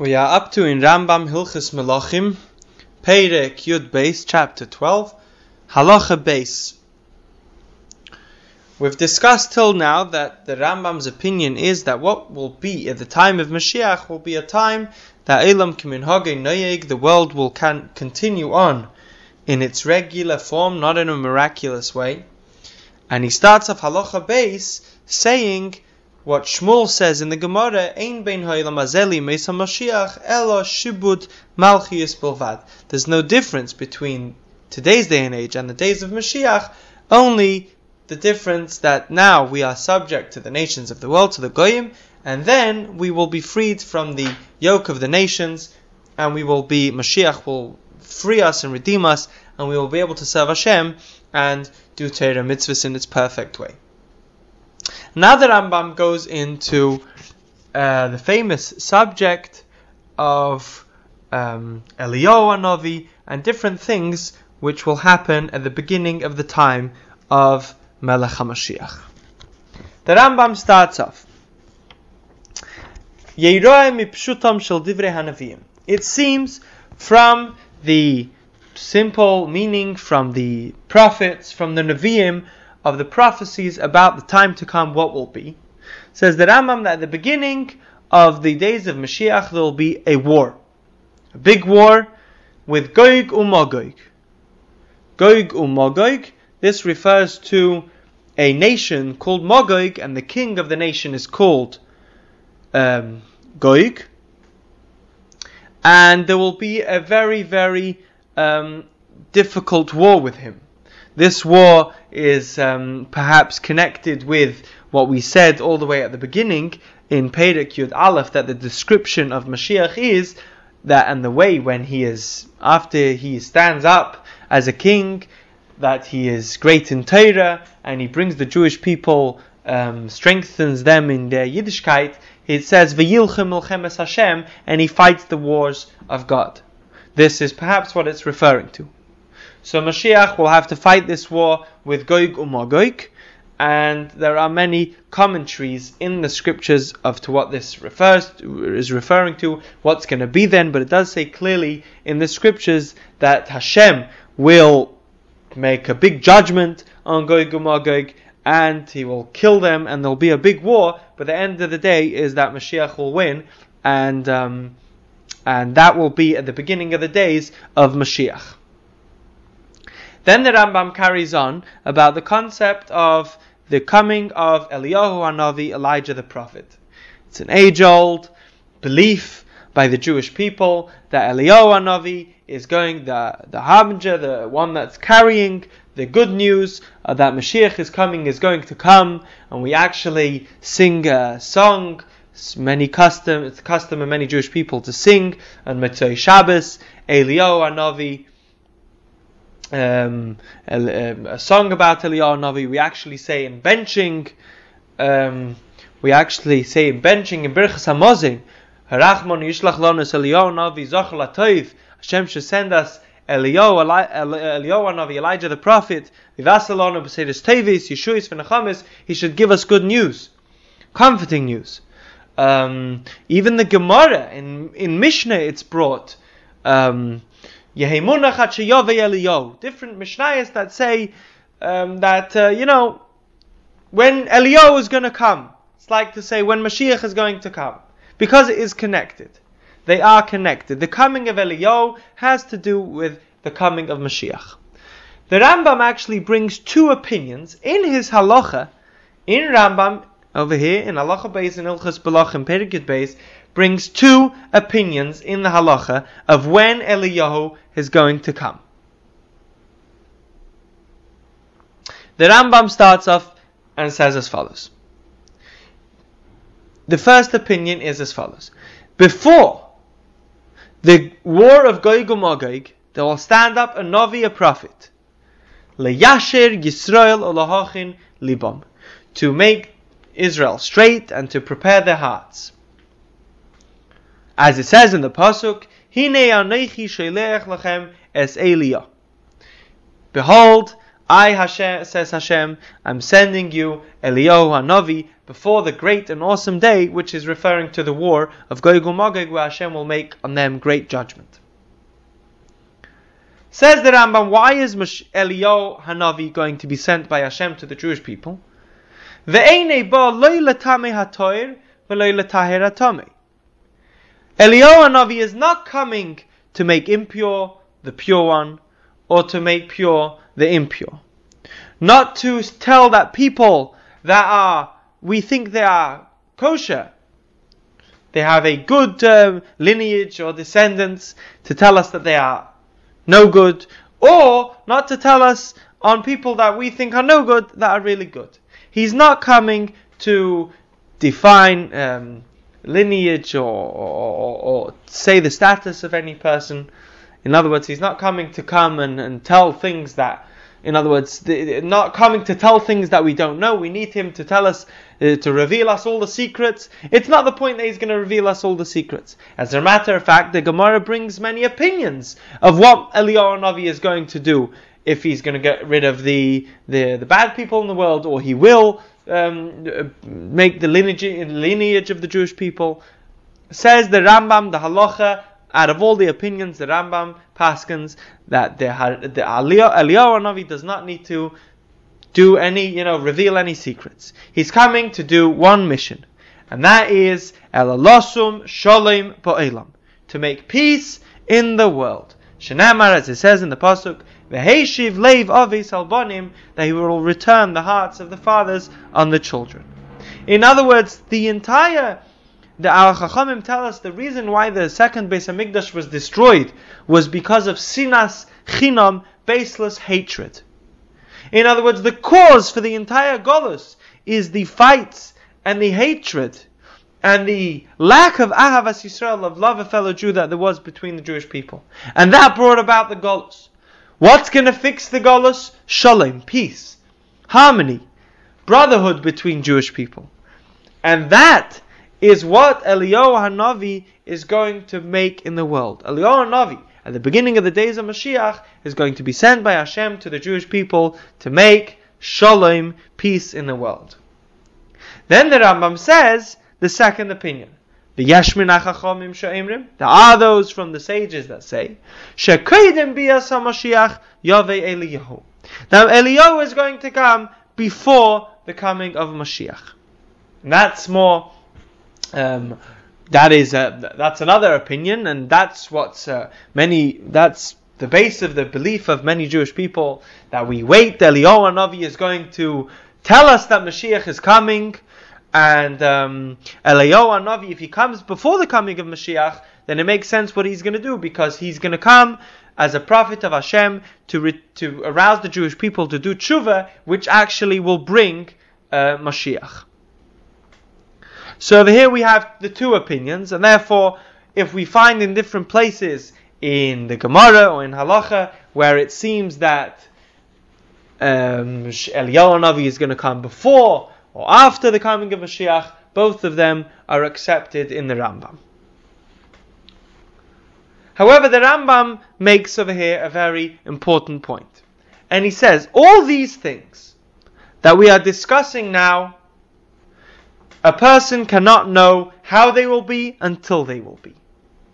We are up to in Rambam Hilchos Melachim, Perek Yud Beis, chapter 12, Halacha Beis. We've discussed till now that the Rambam's opinion is that what will be at the time of Mashiach will be a time that Elam Kiminhage Noyeg, the world will continue on in its regular form, not in a miraculous way. And he starts off Halacha Beis saying what Shmuel says in the Gemara, Ein bein ha'olam hazeli meis HaMashiach elo shibud malchius bilvad. There's no difference between today's day and age and the days of Mashiach, only the difference that now we are subject to the nations of the world, to the Goyim, and then we will be freed from the yoke of the nations, and Mashiach will free us and redeem us, and we will be able to serve Hashem and do Torah mitzvahs in its perfect way. Now the Rambam goes into the famous subject of Eliyahu Hanavi and different things which will happen at the beginning of the time of Melech HaMashiach. The Rambam starts off, it seems from the simple meaning, from the prophets, from the Nevi'im, of the prophecies about the time to come, what will be. Says the Rambam that at the beginning of the days of Mashiach there will be a war. A big war with Gog u'Magog. Gog u'Magog, this refers to a nation called Magog, and the king of the nation is called Gog. And there will be a very, very difficult war with him. This war is perhaps connected with what we said all the way at the beginning in Perek Yud Aleph, that the description of Mashiach is that, and the way when he is, after he stands up as a king, that he is great in Torah, and he brings the Jewish people, strengthens them in their Yiddishkeit. It says, V'yilchem milchemes Hashem, and he fights the wars of God. This is perhaps what it's referring to. So Mashiach will have to fight this war with Gog u'Magog, and there are many commentaries in the scriptures of to what this is referring to, what's going to be then, but it does say clearly in the scriptures that Hashem will make a big judgment on Gog u'Magog, and he will kill them, and there'll be a big war, but the end of the day is that Mashiach will win, and that will be at the beginning of the days of Mashiach. Then the Rambam carries on about the concept of the coming of Eliyahu Hanavi, Elijah the prophet. It's an age-old belief by the Jewish people that Eliyahu Hanavi is going, the harbinger, the one that's carrying the good news that Mashiach is coming, is going to come, and we actually sing a song. It's the custom of many Jewish people to sing on Motzei Shabbos, Eliyahu Hanavi, a song about Eliyahu Hanavi. We actually say in benching in Birchas Hamazon, Harachmon Yishlach Lanus Eliyahu Hanavi Zachar Latoiv. Hashem should send us Eliyahu Hanavi, Elijah the prophet. Vivasalonu b'seidas tevis, Yeshuis v'nechamis. He should give us good news, comforting news. Even the Gemara in Mishnah, it's brought. Different Mishnayos that say that when Eliyahu is going to come, it's like to say when Mashiach is going to come, because it is connected. They are connected. The coming of Eliyahu has to do with the coming of Mashiach. The Rambam actually brings two opinions in his halacha. In Rambam over here in Halacha Beis in Hilchos Melachim Perek Yud Beis brings two opinions in the halacha of when Eliyahu is going to come. The Rambam starts off and says as follows. The first opinion is as follows. Before the war of Gog u'Magog, there will stand up a Navi, a prophet, Leyasher Yisrael Olahachin Libam, to make Israel straight and to prepare their hearts. As it says in the Pasuk, Hine Anochi Sholech Lachem Es Eliah. Behold, I, Hashem, says Hashem, I'm sending you Eliyahu Hanavi before the great and awesome day, which is referring to the war of Gog and Magog, where Hashem will make on them great judgment. Says the Rambam, why is Eliyahu Hanavi going to be sent by Hashem to the Jewish people? Eliyahu Hanavi is not coming to make impure the pure one, or to make pure the impure. Not to tell that people we think they are kosher, they have a good lineage or descendants, to tell us that they are no good, or not to tell us on people that we think are no good that are really good. He's not coming to define lineage or say the status of any person. In other words, he's not coming to come and tell things that, in other words, not coming to tell things that we don't know. We need him to tell us, to reveal us all the secrets. It's not the point that he's going to reveal us all the secrets. As a matter of fact, the Gemara brings many opinions of what Eliyahu Hanavi is going to do, if he's going to get rid of the bad people in the world, or he will make the lineage of the Jewish people. Says the Rambam, the Halacha, out of all the opinions, the Rambam paskins that the Eliyahu Hanavi does not need to do any, reveal any secrets. He's coming to do one mission, and that is Elalosum Sholem Ba'olam, to make peace in the world. Shenamar, as it says in the pasuk, V'heishiv leiv avis al banim, that he will return the hearts of the fathers on the children. In other words, the Al Chachamim tell us the reason why the second Beis Hamikdash was destroyed was because of sinas chinam, baseless hatred. In other words, the cause for the entire Golus is the fights and the hatred and the lack of Ahavas Yisrael, of love of fellow Jew, that there was between the Jewish people. And that brought about the Golus. What's going to fix the Golus? Shalom, peace, harmony, brotherhood between Jewish people. And that is what Eliyahu Hanavi is going to make in the world. Eliyahu Hanavi, at the beginning of the days of Mashiach, is going to be sent by Hashem to the Jewish people to make shalom, peace in the world. Then the Rambam says the second opinion. The Yashmin HaChachamim she'emrim, there are those from the sages that say, She'kodim bias HaMashiach Yavei Eliyahu. Now Eliyahu is going to come before the coming of Mashiach. And that's more, that's another opinion, and that's what's that's the base of the belief of many Jewish people, that we wait. Eliyahu Hanavi is going to tell us that Mashiach is coming, and Eliyahu Hanavi, if he comes before the coming of Mashiach, then it makes sense what he's going to do, because he's going to come as a prophet of Hashem to arouse the Jewish people to do tshuva, which actually will bring Mashiach. So over here we have the two opinions, and therefore, if we find in different places in the Gemara or in Halacha where it seems that Eliyahu Hanavi is going to come before or after the coming of Mashiach, both of them are accepted in the Rambam. However, the Rambam makes over here a very important point. And he says, all these things that we are discussing now, a person cannot know how they will be until they will be.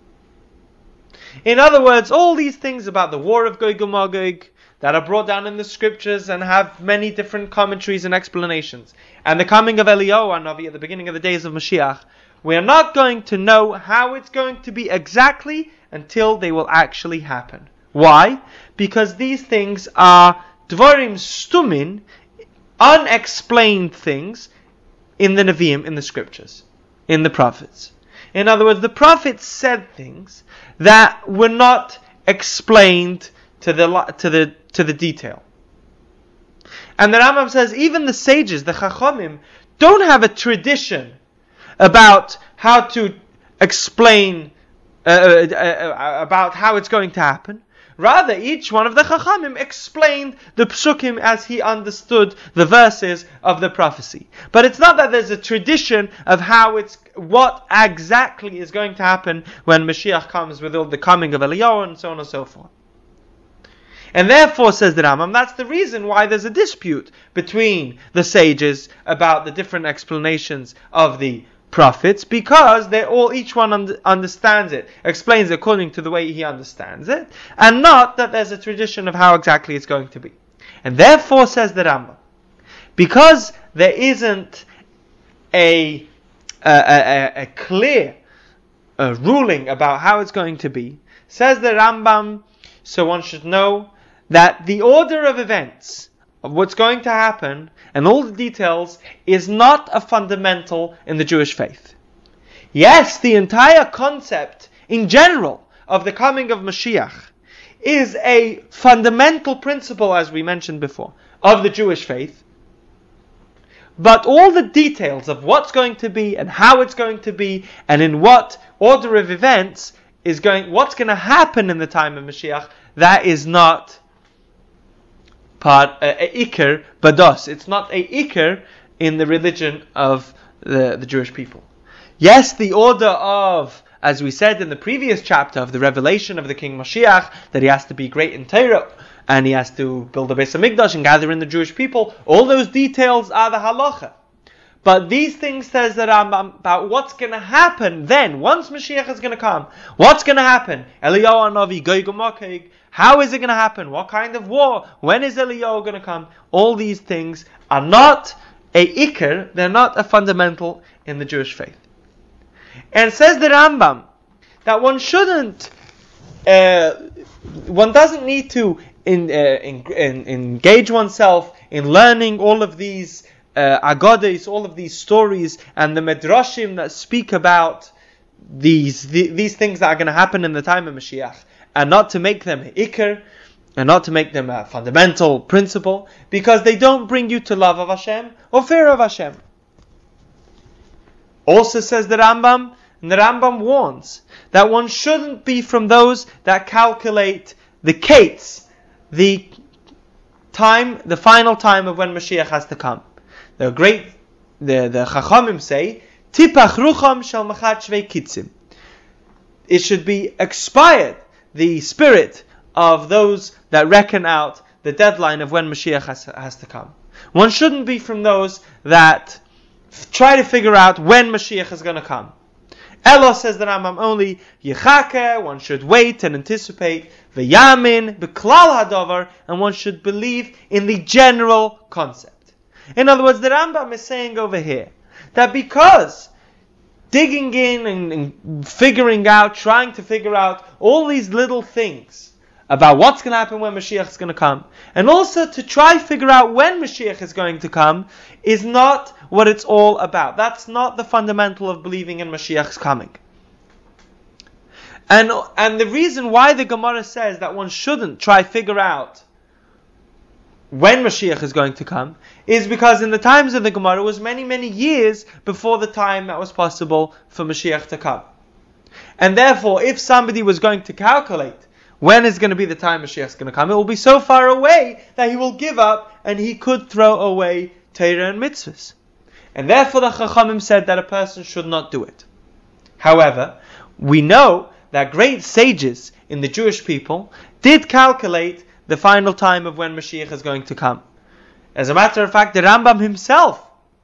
In other words, all these things about the war of Gog and Magog that are brought down in the scriptures and have many different commentaries and explanations, and the coming of Eliyahu Hanavi at the beginning of the days of Mashiach, we are not going to know how it's going to be exactly until they will actually happen. Why? Because these things are dvarim stumin, unexplained things, in the Nevi'im, in the scriptures, in the prophets. In other words, the prophets said things that were not explained to the detail. And the Rambam says even the sages, the Chachamim, don't have a tradition about how to explain about how it's going to happen. Rather, each one of the Chachamim explained the Psukim as he understood the verses of the prophecy. But it's not that there's a tradition of what exactly is going to happen when Mashiach comes, with all the coming of Eliyahu and so on and so forth. And therefore, says the Rambam, that's the reason why there's a dispute between the sages about the different explanations of the prophets, because each one understands it, explains it according to the way he understands it, and not that there's a tradition of how exactly it's going to be. And therefore, says the Rambam, because there isn't a clear ruling about how it's going to be, says the Rambam, so one should know that the order of events, of what's going to happen, and all the details, is not a fundamental in the Jewish faith. Yes, the entire concept, in general, of the coming of Mashiach, is a fundamental principle, as we mentioned before, of the Jewish faith. But all the details of what's going to be, and how it's going to be, and in what order of events what's going to happen in the time of Mashiach, that is not part a ikar bados. It's not a ikar in the religion of the Jewish people. Yes, the order of, as we said in the previous chapter, of the revelation of the King Mashiach, that he has to be great in Torah, and he has to build a Beis HaMikdash and gather in the Jewish people, all those details are the halacha. But these things, says the Rambam, about what's going to happen then, once Mashiach is going to come. What's going to happen? Eliyahu Hanavi, Gog uMagog. How is it going to happen? What kind of war? When is Eliyahu going to come? All these things are not a ikar, they're not a fundamental in the Jewish faith. And says the Rambam, that one doesn't need to engage oneself in learning all of these agodas, all of these stories, and the medrashim that speak about these things that are going to happen in the time of Mashiach, and not to make them ikar, and not to make them a fundamental principle, because they don't bring you to love of Hashem or fear of Hashem. Also, says the Rambam, and the Rambam warns that one shouldn't be from those that calculate the kates, the final time of when Mashiach has to come. The Chachamim say, Tipach rucham shel machat shvei kitzim. It should be expired, the spirit of those that reckon out the deadline of when Mashiach has to come. One shouldn't be from those that try to figure out when Mashiach is going to come. Elo, says the Rambam, only Yechake, one should wait and anticipate, V'yamin, B'klal Hadover, and one should believe in the general concept. In other words, the Rambam is saying over here that because digging in and figuring out, trying to figure out all these little things about what's going to happen when Mashiach is going to come, and also to try to figure out when Mashiach is going to come, is not what it's all about. That's not the fundamental of believing in Mashiach's coming. And the reason why the Gemara says that one shouldn't try to figure out when Mashiach is going to come is because in the times of the Gemara it was many, many years before the time that was possible for Mashiach to come. And therefore, if somebody was going to calculate when is going to be the time Mashiach is going to come, it will be so far away that he will give up and he could throw away Torah and mitzvahs. And therefore the Chachamim said that a person should not do it. However, we know that great sages in the Jewish people did calculate the final time of when Mashiach is going to come. As a matter of fact, the Rambam himself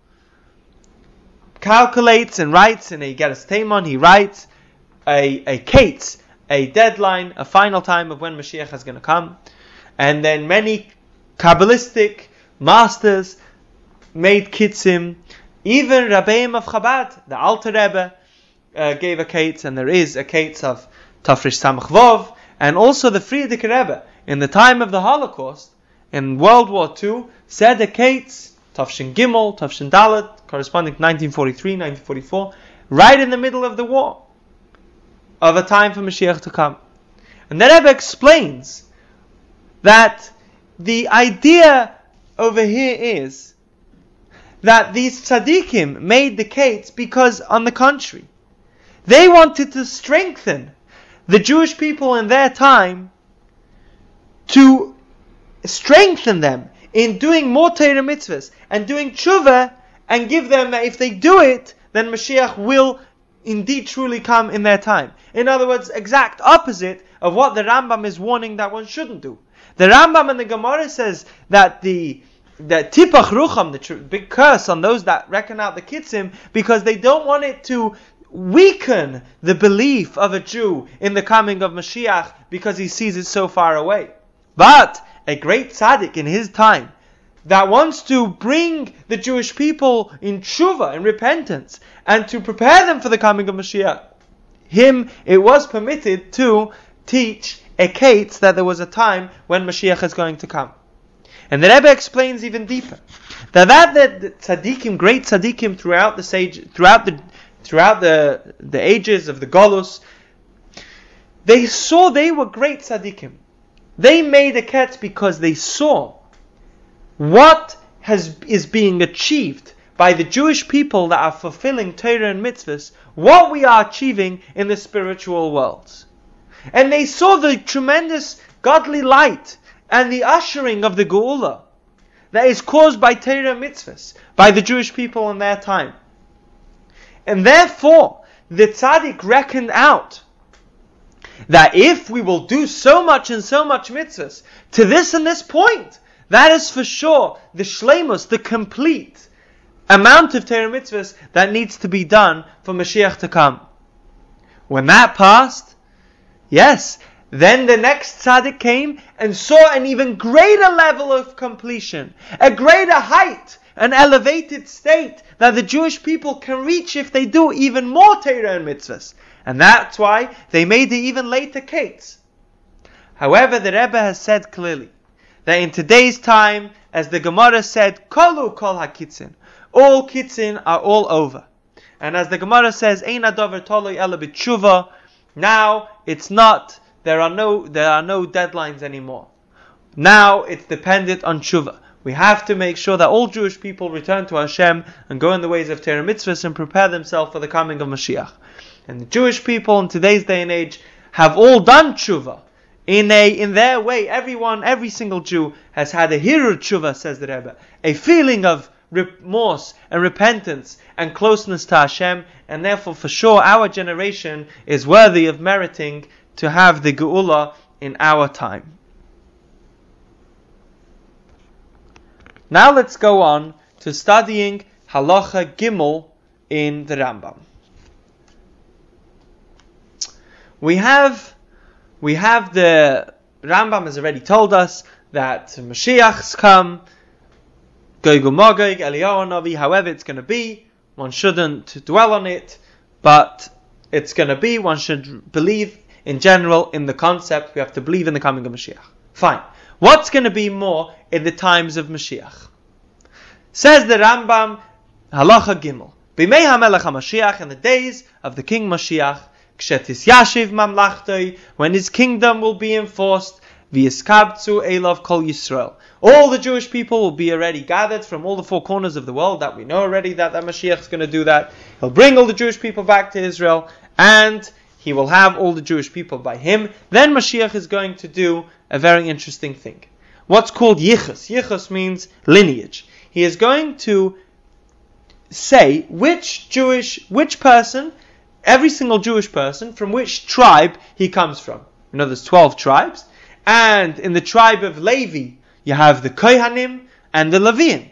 calculates and writes in a Geras Teimon, he writes a kates, a deadline, a final time of when Mashiach is going to come. And then many Kabbalistic masters made kitzim. Even Rabbeim of Chabad, the Alter Rebbe, gave a kates, and there is a kates of Tafresh Samach Vov, and also the Frierdiker Rebbe, in the time of the Holocaust, in World War II, said a kates, Tafshin Gimel, Tafshin Dalet, corresponding to 1943, 1944, right in the middle of the war, of a time for Mashiach to come. And the Rebbe explains that the idea over here is that these tzaddikim made the kates because, on the contrary, they wanted to strengthen the Jewish people in their time, to strengthen them in doing more Torah mitzvahs and doing tshuva, and give them that if they do it, then Mashiach will indeed truly come in their time. In other words, exact opposite of what the Rambam is warning that one shouldn't do. The Rambam and the Gemara says that the tipach rucham, the big curse on those that reckon out the kitzim, because they don't want it to weaken the belief of a Jew in the coming of Mashiach because he sees it so far away. But a great tzaddik in his time that wants to bring the Jewish people in tshuva, in repentance, and to prepare them for the coming of Mashiach, him, it was permitted to teach a kates that there was a time when Mashiach is going to come. And the Rebbe explains even deeper that the tzaddikim, great tzaddikim throughout the ages of the Golus, they were great tzaddikim. They made a ketz because they saw what is being achieved by the Jewish people that are fulfilling Torah and mitzvahs, what we are achieving in the spiritual worlds. And they saw the tremendous godly light and the ushering of the Geula that is caused by Torah and mitzvahs, by the Jewish people in their time. And therefore, the tzaddik reckoned out that if we will do so much and so much mitzvahs to this and this point, that is for sure the shleimus, the complete amount of Torah mitzvahs that needs to be done for Mashiach to come. When that passed, yes, then the next tzaddik came and saw an even greater level of completion, a greater height, an elevated state that the Jewish people can reach if they do even more Torah and mitzvahs. And that's why they made the even later kates. However, the Rebbe has said clearly that in today's time, as the Gemara said, Kolu kol hakitzin, all kitzin are all over. And as the Gemara says, Ein adavar toloi ela b'tshuva, now it's not, there are no deadlines anymore. Now it's dependent on tshuva. We have to make sure that all Jewish people return to Hashem and go in the ways of Torah mitzvahs and prepare themselves for the coming of Mashiach. And the Jewish people in today's day and age have all done tshuva in their way. Every single Jew has had a hirur tshuva, says the Rebbe, a feeling of remorse and repentance and closeness to Hashem, and therefore for sure our generation is worthy of meriting to have the Geula in our time. Now let's go on to studying Halacha Gimel in the Rambam. We have the Rambam has already told us that Mashiach's come, Gog uMagog, Eliyahu Navi, however it's going to be. One shouldn't dwell on it, but it's going to be. One should believe in general in the concept. We have to believe in the coming of Mashiach. Fine. What's going to be more in the times of Mashiach? Says the Rambam, Halacha Gimel. B'mei HaMelech HaMashiach, in the days of the King Mashiach, Kshetis Yashiv Mamlachtoi, when his kingdom will be enforced, V'yiskabtzu Elav Kol Yisrael. All the Jewish people will be already gathered from all the four corners of the world, that we know already that Mashiach is going to do that. He'll bring all the Jewish people back to Israel, and he will have all the Jewish people by him. Then Mashiach is going to do a very interesting thing. What's called Yichus. Yichus means lineage. He is going to say which person, every single Jewish person, from which tribe he comes from. You know, there's 12 tribes. And in the tribe of Levi, you have the Kohanim and the Leviim.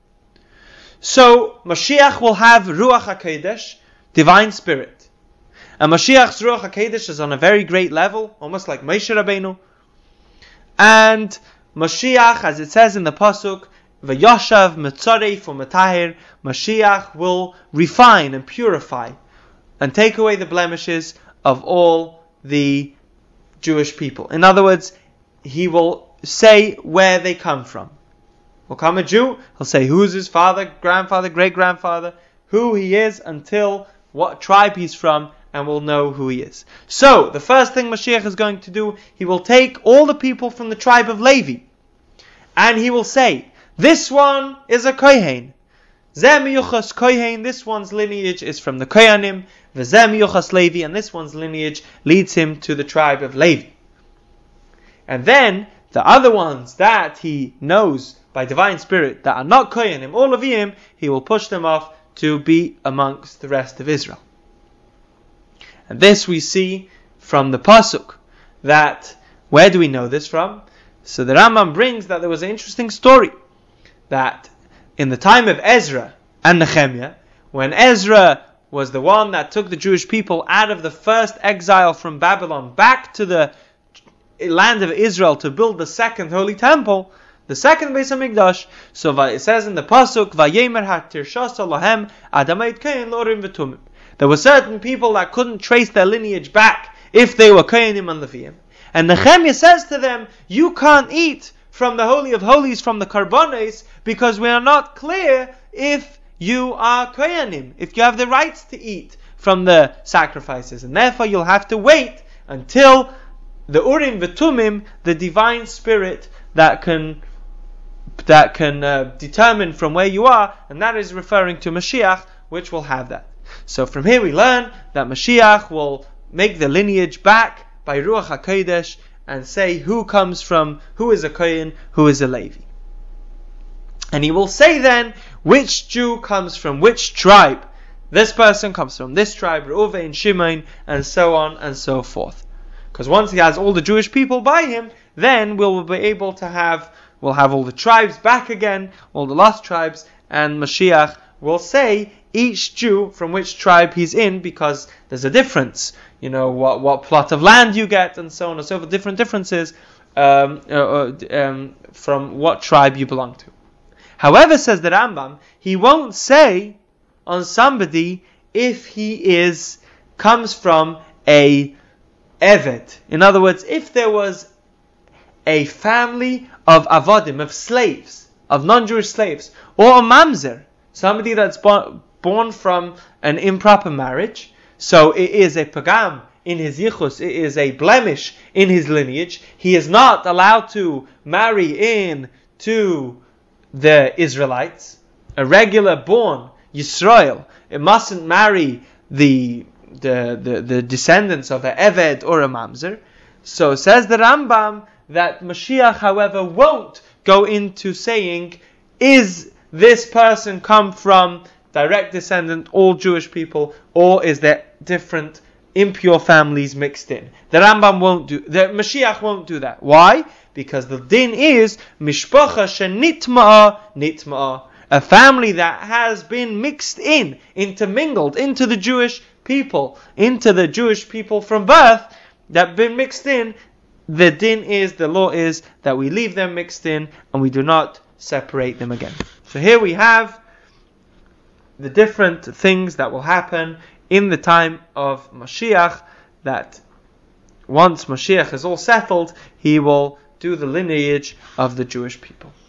So, Mashiach will have Ruach HaKodesh, divine spirit. And Mashiach's Ruach HaKodesh is on a very great level, almost like Moshe Rabbeinu. And Mashiach, as it says in the Pasuk, V'yoshav Metzorei for Matahir, Mashiach will refine and purify and take away the blemishes of all the Jewish people. In other words, he will say where they come from. Will come a Jew, he'll say who's his father, grandfather, great-grandfather, who he is, until what tribe he's from, and we'll know who he is. So, the first thing Mashiach is going to do, he will take all the people from the tribe of Levi, and he will say, this one is a Kohen. Zeh miyuchas Kohen, this one's lineage is from the Kohanim. V'zeh miyuchas Levi, and this one's lineage leads him to the tribe of Levi. And then, the other ones that he knows by divine spirit that are not Kohanim or Leviim, he will push them off to be amongst the rest of Israel. And this we see from the Pasuk, that, where do we know this from? So the Rambam brings that there was an interesting story that in the time of Ezra and Nehemiah, when Ezra was the one that took the Jewish people out of the first exile from Babylon back to the land of Israel to build the second holy temple, the second Beis Hamikdash. So it says in the pasuk, "Vayemer hatirshasa lahem adamayit kain lorim v'tumim." There were certain people that couldn't trace their lineage back if they were Kohanim and Leviim. And Nehemiah says to them, "You can't eat from the Holy of Holies, from the Karbonos, because we are not clear if you are Kohanim, if you have the rights to eat from the sacrifices. And therefore you'll have to wait until the Urim V'Tumim, the divine spirit that can determine from where you are, and that is referring to Mashiach, which will have that." So from here we learn that Mashiach will make the lineage back by Ruach HaKodesh and say who is a Kohen, who is a Levi. And he will say then which Jew comes from which tribe. This person comes from this tribe, Reuven, Shimon, and so on and so forth. Because once he has all the Jewish people by him, then we'll be able to have all the tribes back again, all the lost tribes, and Mashiach will say each Jew from which tribe he's in, because there's a difference. You know, what plot of land you get, and so on and so forth, different differences from what tribe you belong to. However, says the Rambam, he won't say on somebody if he comes from a Eved. In other words, if there was a family of Avadim, of slaves, of non-Jewish slaves, or a Mamzer, somebody that's born from an improper marriage, so it is a Pagam in his Yichus, it is a blemish in his lineage, he is not allowed to marry in to the Israelites, a regular born Yisrael, it mustn't marry the descendants of a Eved or a Mamzer. So says the Rambam that Mashiach, however, won't go into saying, is this person come from direct descendant, all Jewish people, or is there different impure families mixed in? The Mashiach won't do that. Why? Because the din is mishpacha shenitma'a, a family that has been mixed intermingled into the Jewish people from birth, that been mixed in. The din is, the law is that we leave them mixed in and we do not separate them again. So here we have the different things that will happen in the time of Mashiach, that once Mashiach is all settled, he will do the lineage of the Jewish people.